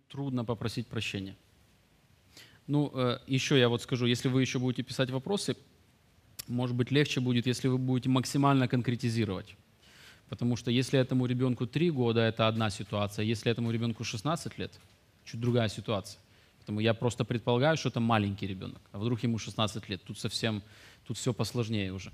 трудно попросить прощения? Ну, еще я вот скажу, если вы еще будете писать вопросы, может быть, легче будет, если вы будете максимально конкретизировать. Потому что если этому ребенку 3 года, это одна ситуация, если этому ребенку 16 лет, чуть другая ситуация. Поэтому я просто предполагаю, что это маленький ребенок, а вдруг ему 16 лет, тут все посложнее уже.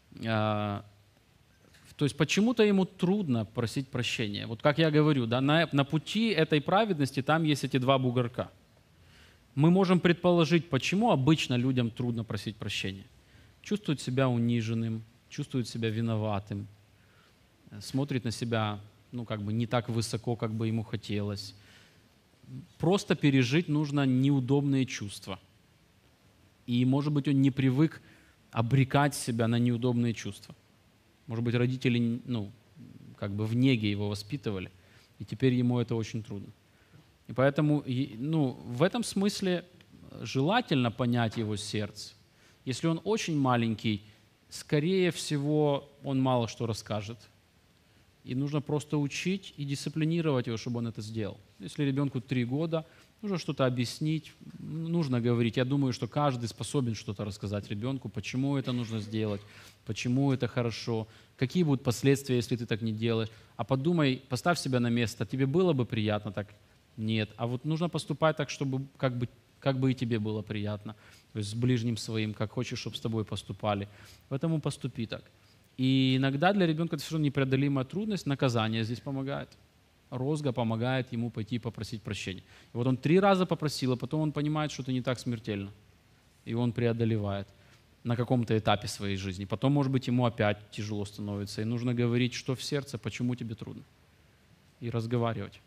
То есть почему-то ему трудно просить прощения. Вот как я говорю, да, на пути этой праведности там есть эти 2 бугорка. Мы можем предположить, почему обычно людям трудно просить прощения. Чувствует себя униженным, чувствует себя виноватым, смотрит на себя, ну, как бы не так высоко, как бы ему хотелось. Просто пережить нужно неудобные чувства. И, может быть, он не привык обрекать себя на неудобные чувства. Может быть, родители, ну, как бы в неге его воспитывали, и теперь ему это очень трудно. И поэтому, ну, в этом смысле желательно понять его сердце. Если он очень маленький, скорее всего, он мало что расскажет. И нужно просто учить и дисциплинировать его, чтобы он это сделал. Если ребенку 3 года, нужно что-то объяснить, нужно говорить. Я думаю, что каждый способен что-то рассказать ребенку, почему это нужно сделать, почему это хорошо, какие будут последствия, если ты так не делаешь. А подумай, поставь себя на место, тебе было бы приятно так? Нет. А вот нужно поступать так, чтобы как бы и тебе было приятно. То есть с ближним своим, как хочешь, чтобы с тобой поступали. Поэтому поступи так. И иногда для ребенка это все равно непреодолимая трудность, наказание здесь помогает. Розга помогает ему пойти и попросить прощения. И вот он 3 раза попросил, а потом он понимает, что это не так смертельно. И он преодолевает на каком-то этапе своей жизни. Потом, может быть, ему опять тяжело становится. И нужно говорить, что в сердце, почему тебе трудно. И разговаривать.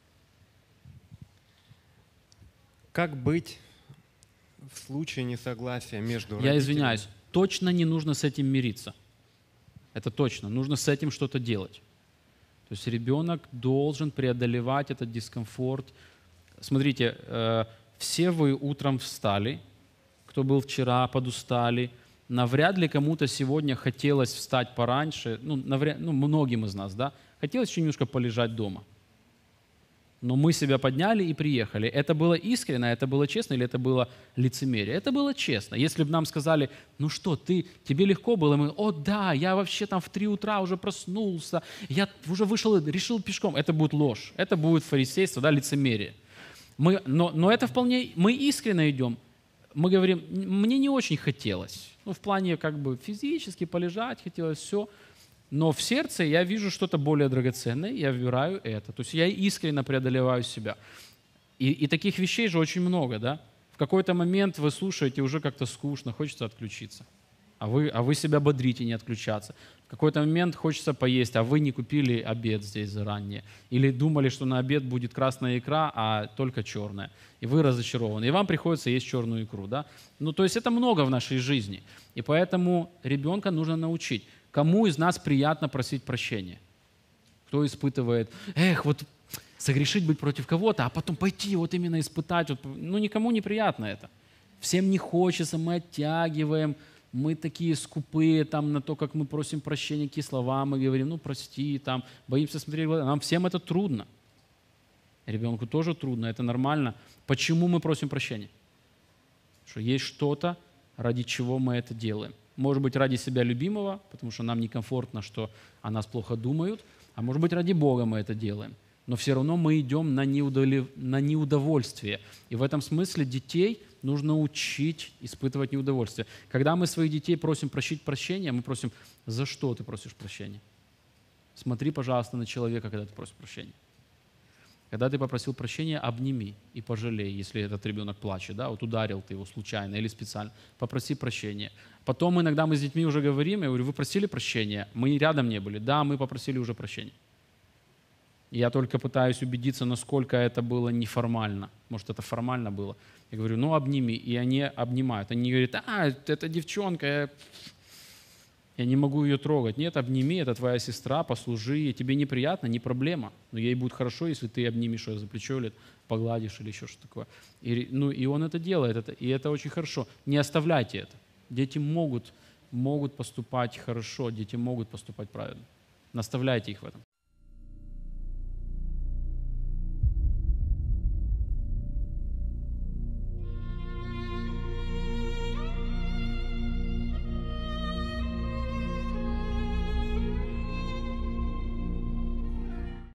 Как быть в случае несогласия между родителями? Я извиняюсь, точно не нужно с этим мириться. Это точно. Нужно с этим что-то делать. То есть ребенок должен преодолевать этот дискомфорт. Смотрите, все вы утром встали, кто был вчера, подустали. Навряд ли кому-то сегодня хотелось встать пораньше, многим из нас, да, хотелось еще немножко полежать дома. Но мы себя подняли и приехали. Это было искренне, это было честно или это было лицемерие? Это было честно. Если бы нам сказали, ну что, тебе легко было? Мы, о да, я вообще там в 3 утра уже проснулся, я уже вышел, решил пешком. Это будет ложь, это будет фарисейство, да, лицемерие. Но это вполне, мы искренне идем. Мы говорим, мне не очень хотелось. Ну, в плане как бы физически полежать хотелось, все. Но в сердце я вижу что-то более драгоценное, я выбираю это. То есть я искренне преодолеваю себя. И таких вещей же очень много, да? В какой-то момент вы слушаете, уже как-то скучно, хочется отключиться. А вы себя бодрите не отключаться. В какой-то момент хочется поесть, а вы не купили обед здесь заранее. Или думали, что на обед будет красная икра, а только черная. И вы разочарованы. И вам приходится есть черную икру, да? Ну, то есть это много в нашей жизни. И поэтому ребенка нужно научить. Кому из нас приятно просить прощения? Кто испытывает, вот согрешить быть против кого-то, а потом пойти вот именно испытать. Вот, ну, никому не приятно это. Всем не хочется, мы оттягиваем, мы такие скупые там, на то, как мы просим прощения, какие слова мы говорим, ну прости, там, боимся смотреть в глаза. Нам всем это трудно. Ребенку тоже трудно, это нормально. Почему мы просим прощения? Что есть что-то, ради чего мы это делаем. Может быть, ради себя любимого, потому что нам некомфортно, что о нас плохо думают, а может быть, ради Бога мы это делаем. Но все равно мы идем на неудовольствие. И в этом смысле детей нужно учить испытывать неудовольствие. Когда мы своих детей просим просить прощения, мы просим, за что ты просишь прощения? Смотри, пожалуйста, на человека, когда ты просишь прощения. Когда ты попросил прощения, обними и пожалей, если этот ребенок плачет, да, вот ударил ты его случайно или специально, попроси прощения. Потом иногда мы с детьми уже говорим, я говорю, вы просили прощения? Мы рядом не были. Да, мы попросили уже прощения. Я только пытаюсь убедиться, насколько это было неформально. Может, это формально было. Я говорю, ну обними. И они обнимают. Они говорят, это девчонка, я не могу ее трогать. Нет, обними, это твоя сестра, послужи. Тебе неприятно, не проблема. Но ей будет хорошо, если ты обнимешь ее за плечо или погладишь или еще что-то такое. И он это делает, и это очень хорошо. Не оставляйте это. Дети могут поступать хорошо, дети могут поступать правильно. Наставляйте их в этом.